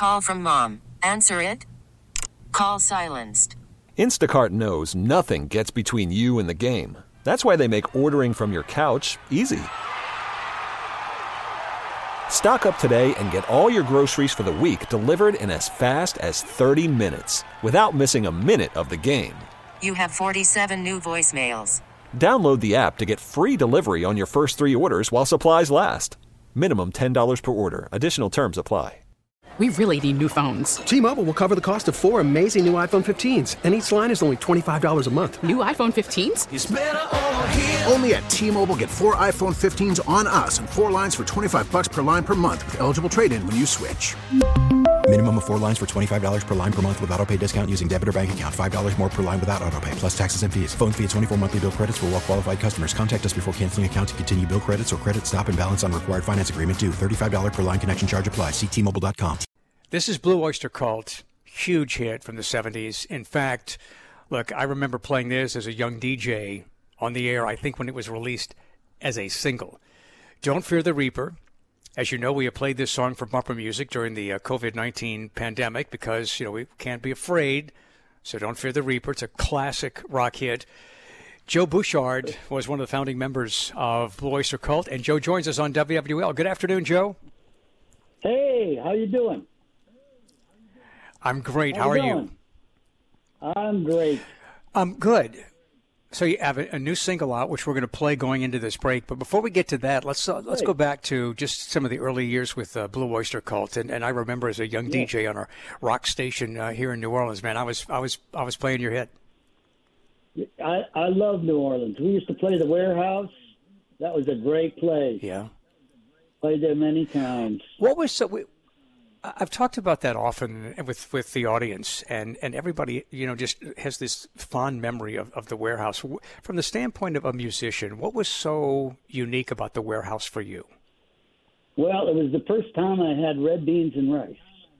Call from mom. Answer it. Call silenced. Instacart knows nothing gets between you and the game. That's why they make ordering from your couch easy. Stock up today and get all your groceries for the week delivered in as fast as 30 minutes without missing a minute of the game. You have 47 new voicemails. Download the app to get free delivery on your first 3 orders while supplies last. Minimum $10 per order. Additional terms apply. We really need new phones. T-Mobile will cover the cost of 4 amazing new iPhone 15s, and each line is only $25 a month. New iPhone 15s? It's better over here. Only at T-Mobile, get 4 iPhone 15s on us and 4 lines for $25 per line per month with eligible trade-in when you switch. Minimum of 4 lines for $25 per line per month with autopay discount using debit or bank account. $5 more per line without autopay, plus taxes and fees. Phone fee at 24 monthly bill credits for well-qualified customers. Contact us before canceling account to continue bill credits or credit stop and balance on required finance agreement due. $35 per line connection charge applies. See T-Mobile.com. This is Blue Oyster Cult. Huge hit from the 70s. In fact, look, I remember playing this as a young DJ on the air, I think when it was released as a single. Don't Fear the Reaper. As you know, we have played this song for bumper music during the COVID-19 pandemic because, we can't be afraid. So Don't Fear the Reaper. It's a classic rock hit. Joe Bouchard was one of the founding members of Blue Oyster Cult, and Joe joins us on WWL. Good afternoon, Joe. Hey, how you doing? I'm great. How are you? I'm great. I'm good. So you have a new single out, which we're going to play going into this break. But before we get to that, let's go back to just some of the early years with Blue Oyster Cult. And I remember as a young DJ on a rock station here in New Orleans, man, I was playing your hit. I love New Orleans. We used to play the Warehouse. That was a great place. Yeah. Played there many times. What was so? I've talked about that often with the audience, and everybody, just has this fond memory of the Warehouse. From the standpoint of a musician, what was so unique about the Warehouse for you? Well, it was the first time I had red beans and rice.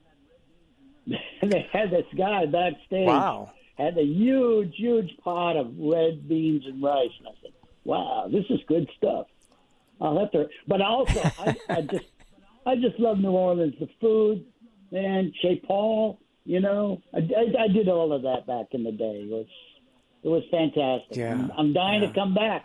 They had this guy backstage. Wow. Had a huge pot of red beans and rice. And I said, wow, this is good stuff. I'll have to, but also, I just love New Orleans, the food, man, Chez Paul, I did all of that back in the day. It was fantastic. Yeah. I'm dying to come back.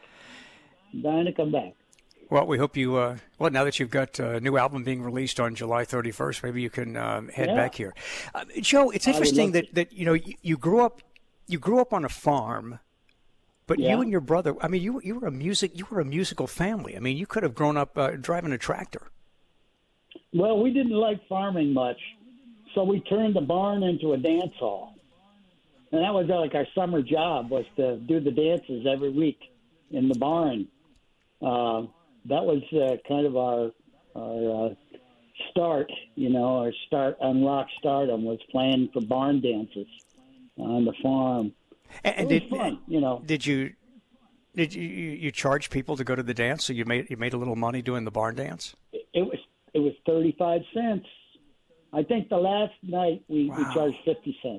Well, we hope you, now that you've got a new album being released on July 31st, maybe you can head back here. Joe, it's interesting that you grew up on a farm, but you and your brother, I mean, you were a musical family. I mean, you could have grown up driving a tractor. Well, we didn't like farming much, so we turned the barn into a dance hall. And that was like our summer job, was to do the dances every week in the barn. That was kind of our start, our start on rock stardom was playing for barn dances on the farm. And it was fun, Did you charge people to go to the dance? So you made a little money doing the barn dance? It was 35 cents. I think the last night we charged 50 cents.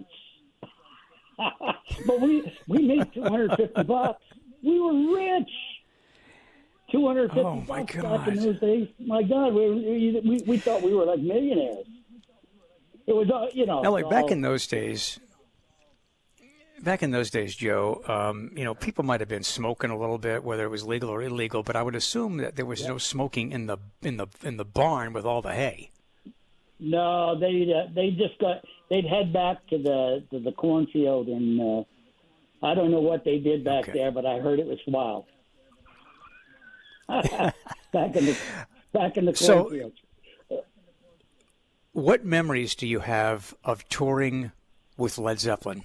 But we made $250. We were rich. $250 back in those days. My God, we thought we were like millionaires. It was, Now, like back in those days, Joe, people might have been smoking a little bit, whether it was legal or illegal, but I would assume that there was no smoking in the barn with all the hay. No, they'd head back to the cornfield, and I don't know what they did back there, but I heard it was wild. back in the cornfield. So, what memories do you have of touring with Led Zeppelin?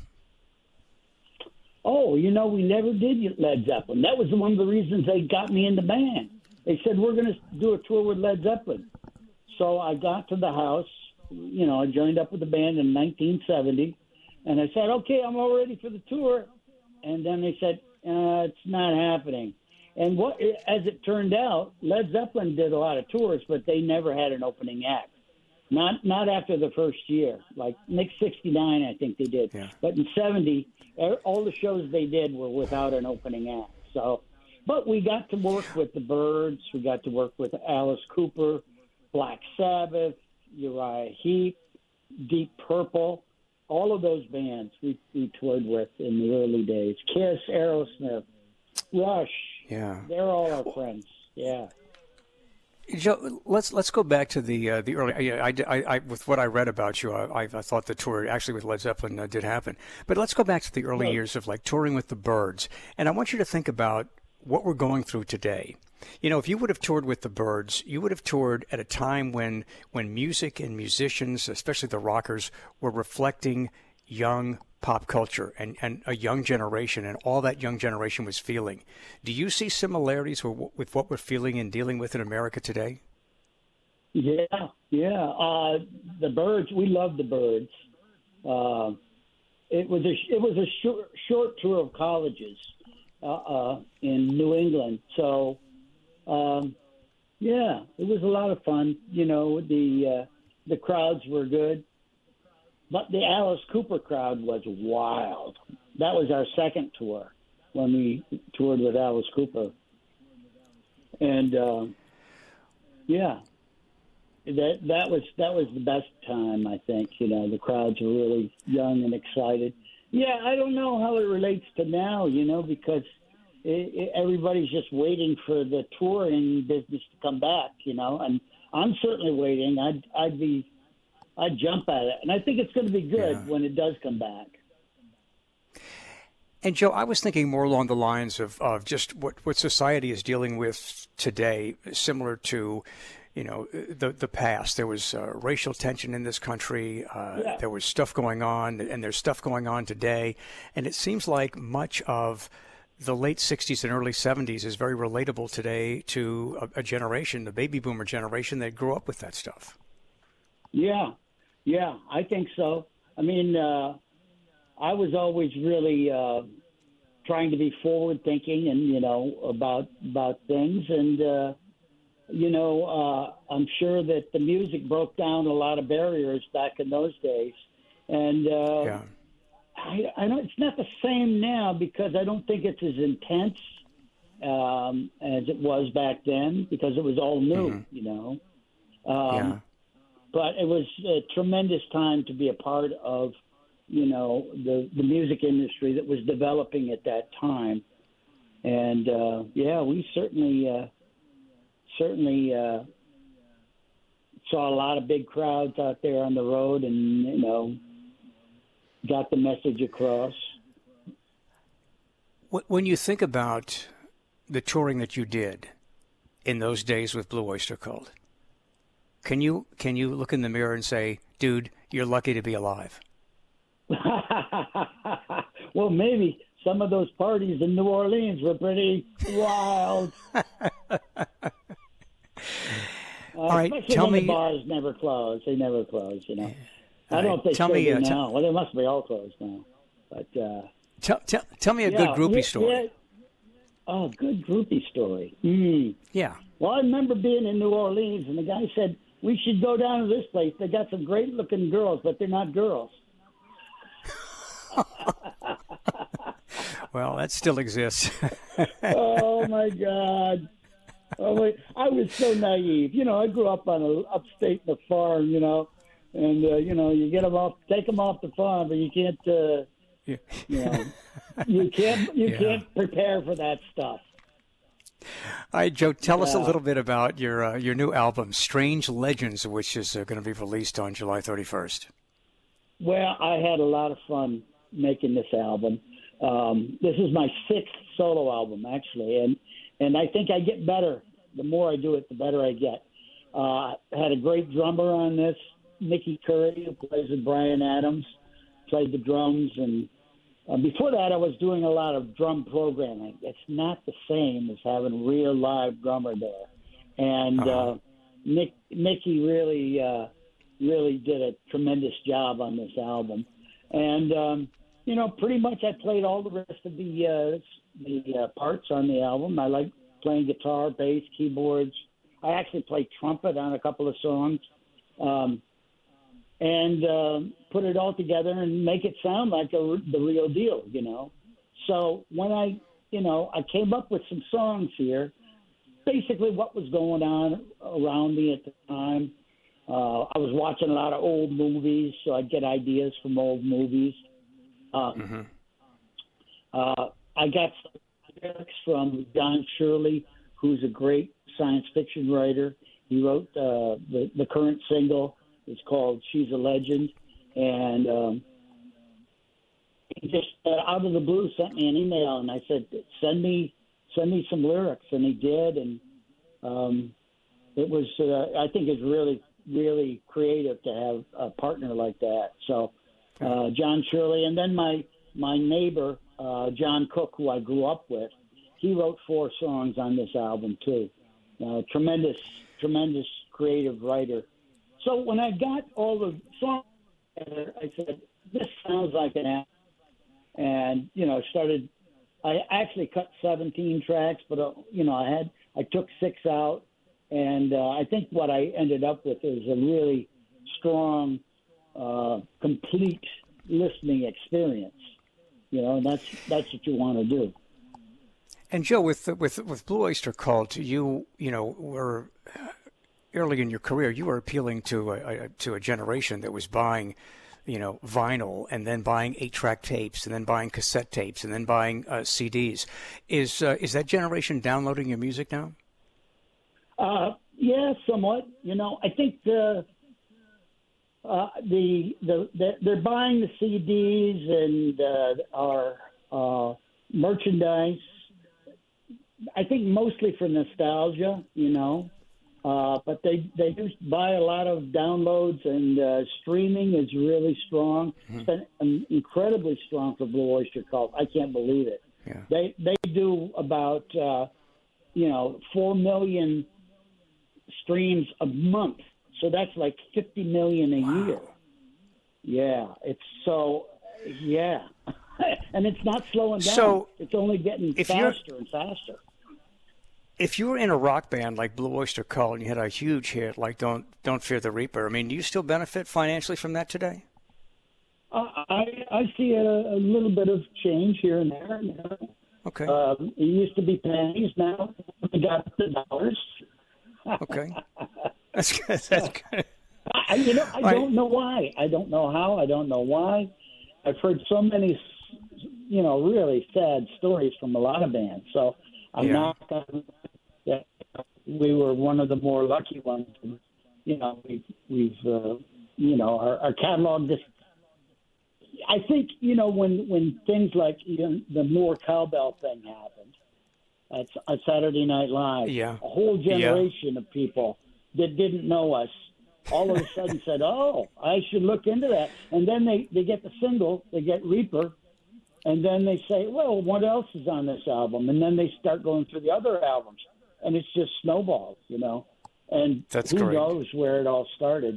Oh, we never did Led Zeppelin. That was one of the reasons they got me in the band. They said, we're going to do a tour with Led Zeppelin. So I got to the house, I joined up with the band in 1970, and I said, okay, I'm all ready for the tour. And then they said, it's not happening. And as it turned out, Led Zeppelin did a lot of tours, but they never had an opening act. Not after the first year. Like next 69, I think they did. Yeah. But in 70, all the shows they did were without an opening act. So, but we got to work with the Byrds. We got to work with Alice Cooper, Black Sabbath, Uriah Heep, Deep Purple, all of those bands we toured with in the early days. Kiss, Aerosmith, Rush. Yeah. They're all our friends. Yeah. Joe, let's go back to the early. I with what I read about you, I thought the tour actually with Led Zeppelin did happen. But let's go back to the early years of like touring with the Byrds, and I want you to think about what we're going through today. You know, if you would have toured with the Byrds, you would have toured at a time when music and musicians, especially the rockers, were reflecting young pop culture and a young generation, and all that young generation was feeling. Do you see similarities with what we're feeling and dealing with in America today? Yeah. The Byrds, we love the Byrds. It was a short tour of colleges in New England, so yeah, it was a lot of fun. You know, the crowds were good. But the Alice Cooper crowd was wild. That was our second tour when we toured with Alice Cooper. And yeah, that was the best time, I think. You know, the crowds were really young and excited. Yeah, I don't know how it relates to now, you know, because everybody's just waiting for the touring business to come back, you know. And I'm certainly waiting. I'd jump at it. And I think it's going to be good when it does come back. And, Joe, I was thinking more along the lines of just what society is dealing with today, similar to, you know, the past. There was racial tension in this country. There was stuff going on, and there's stuff going on today. And it seems like much of the late 60s and early 70s is very relatable today to a generation, the baby boomer generation, that grew up with that stuff. Yeah, I think so. I mean, I was always really trying to be forward thinking and, you know, about things. And, you know, I'm sure that the music broke down a lot of barriers back in those days. And I don't, it's not the same now because I don't think it's as intense as it was back then because it was all new, you know. But it was a tremendous time to be a part of, you know, the music industry that was developing at that time. And, we certainly saw a lot of big crowds out there on the road and, you know, got the message across. When you think about the touring that you did in those days with Blue Oyster Cult, Can you look in the mirror and say, dude, you're lucky to be alive? Well, maybe some of those parties in New Orleans were pretty wild. All right, tell me. The bars never close. They never close, you know. I don't know if they still do now. Well, they must be all closed now. But tell me a good groupie story. Yeah. Oh, good groupie story. Yeah. Well, I remember being in New Orleans, and the guy said, we should go down to this place. They got some great-looking girls, but they're not girls. Well, that still exists. Oh, my God. I was so naive. You know, I grew up on upstate in a farm, you know, and, you know, you take them off the farm, but you can't, you know, you can't prepare for that stuff. All right, Joe, tell us a little bit about your new album, Strange Legends, which is going to be released on July 31st. Well, I had a lot of fun making this album. This is my sixth solo album, actually, and I think I get better. The more I do it, the better I get. I had a great drummer on this, Mickey Curry, who plays with Bryan Adams, played the drums, and before that, I was doing a lot of drum programming. It's not the same as having a real live drummer there. And Mickey really did a tremendous job on this album. And, you know, pretty much I played all the rest of the parts on the album. I like playing guitar, bass, keyboards. I actually play trumpet on a couple of songs. And put it all together and make it sound like the real deal, you know. So when I came up with some songs here, basically what was going on around me at the time, I was watching a lot of old movies, so I'd get ideas from old movies. I got some lyrics from John Shirley, who's a great science fiction writer. He wrote the current single. It's called "She's a Legend," and he just out of the blue sent me an email, and I said, "Send me some lyrics," and he did, and it was I think it's really, really creative to have a partner like that. So John Shirley, and then my neighbor John Cook, who I grew up with, he wrote 4 songs on this album too. Tremendous creative writer. So when I got all the songs together, I said, "This sounds like an album," and I actually cut 17 tracks, but I took 6 out. And I think what I ended up with is a really strong, complete listening experience. And that's what you want to do. And Joe, with Blue Oyster Cult, you were early in your career. You were appealing to a generation that was buying, vinyl, and then buying 8-track tapes, and then buying cassette tapes, and then buying CDs. Is that generation downloading your music now? Yeah, somewhat. I think they're buying the CDs and our merchandise. I think mostly for nostalgia, but they do buy a lot of downloads, and streaming is really strong. It's been incredibly strong for Blue Oyster Cult. I can't believe it. Yeah. They do about 4 million streams a month, so that's like 50 million a year. Yeah, it's so and it's not slowing down. So it's only getting faster and faster. If you were in a rock band like Blue Oyster Cult and you had a huge hit like "Don't Fear the Reaper," I mean, do you still benefit financially from that today? I see a little bit of change here and there. Okay. It used to be pennies. Now we got the dollars. Okay. That's good. That's good. I don't know why. I don't know how. I don't know why. I've heard so many, really sad stories from a lot of bands. So I'm not going to. We were one of the more lucky ones. We've our catalog just. I think when things like the Moore Cowbell thing happened at Saturday Night Live, a whole generation of people that didn't know us all of a sudden said, "Oh, I should look into that." And then they get the single, they get Reaper, and then they say, "Well, what else is on this album?" And then they start going through the other albums, and it's just snowballs, And who knows where it all started,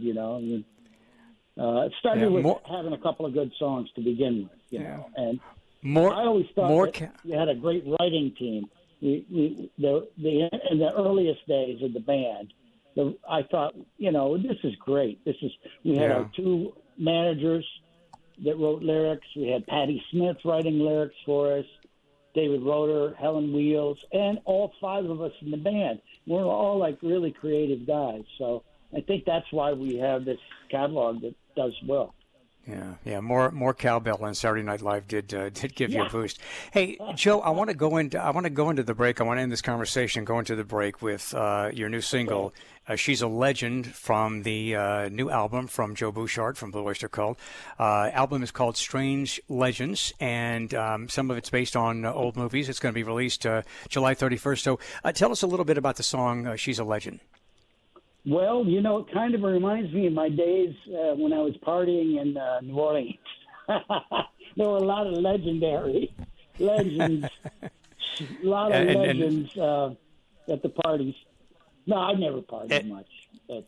It started with having a couple of good songs to begin with, And I always thought you had a great writing team. In the earliest days of the band, I thought, this is great. We had our 2 managers that wrote lyrics. We had Patti Smith writing lyrics for us, David Roeder, Helen Wheels, and all 5 of us in the band. We're all like really creative guys. So I think that's why we have this catalog that does well. Yeah. More cowbell on Saturday Night Live did give you a boost. Hey, Joe, I want to go into the break. I want to end this conversation, go into the break with your new single, "She's a Legend," from the new album from Joe Bouchard from Blue Oyster Cult. Album is called Strange Legends, and some of it's based on old movies. It's going to be released July 31st. So tell us a little bit about the song "She's a Legend." Well, it kind of reminds me of my days when I was partying in New Orleans. There were a lot of legends, a lot of legends at the parties. No, I never partied much. But,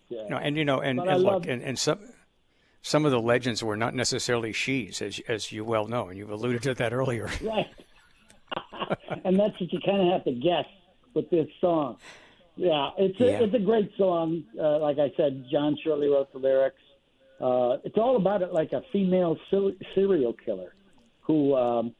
some of the legends were not necessarily she's, as you well know, and you've alluded to that earlier. Right. And that's what you kind of have to guess with this song. Yeah, it's a great song. Like I said, John Shirley wrote the lyrics. It's all about it, like a female serial killer who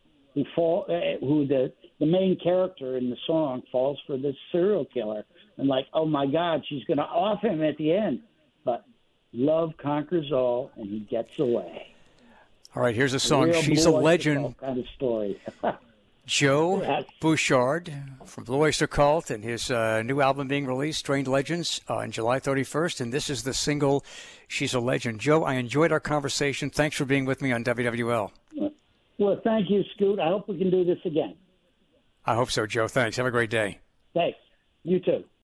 the main character in the song falls for this serial killer, and like, oh my God, she's going to off him at the end. But Love conquers all, and he gets away. All right, here's a song. Real She's Blue a Oyster Legend. Cult kind of story. Joe Yes. Bouchard from Blue Oyster Cult and his new album being released, Strange Legends, on July 31st. And this is the single, She's a Legend. Joe, I enjoyed our conversation. Thanks for being with me on WWL. Well, thank you, Scoot. I hope we can do this again. I hope so, Joe. Thanks. Have a great day. Thanks. You too.